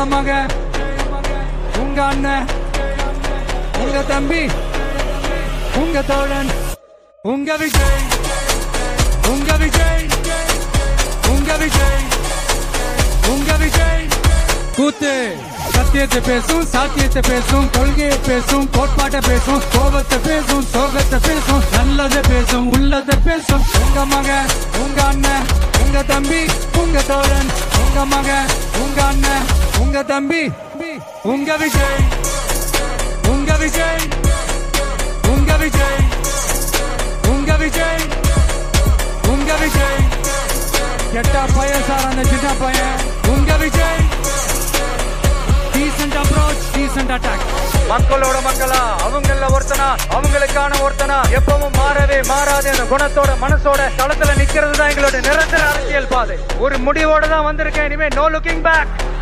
மக, உங்க அண்ணன், உங்க தம்பி, உங்க தோழன், உங்க விஜய், உங்க விஜய், உங்க விஜய், உங்க விஜய். கூத்து சத்தியத்தை பேசும், சாத்தியத்தை பேசும், கொள்கையை பேசும், கோட்பாட்டை பேசும், கோபத்தை பேசும், சோகத்தை பேசும், நல்லதை பேசும், உள்ளதை பேசும். உங்க மக, உங்க அண்ணன், உங்க தம்பி, உங்க தோழன், உங்க மக, உங்க அண்ணன், உங்க தம்பி, உங்க விஜய், உங்க விஜய், உங்க விஜய், உங்க விஜய், உங்க விஜய். கெட்ட பையன் சார் அந்த சின்ன பையன். உங்க Vijay. Decent approach, decent attack. மக்களோட மக்களா, அவங்கள ஒருத்தனா, அவங்களுக்கான ஒருத்தனா, எப்பவும் மாறவே மாறாத அந்த குணத்தோட மனசோட களத்துல நிக்கிறது தான் எங்களோட நிரந்தர அரசியல் பாதை. ஒரு முடிவோட தான் வந்திருக்கேன். இனிமே நோ லுக்கிங் பேக்.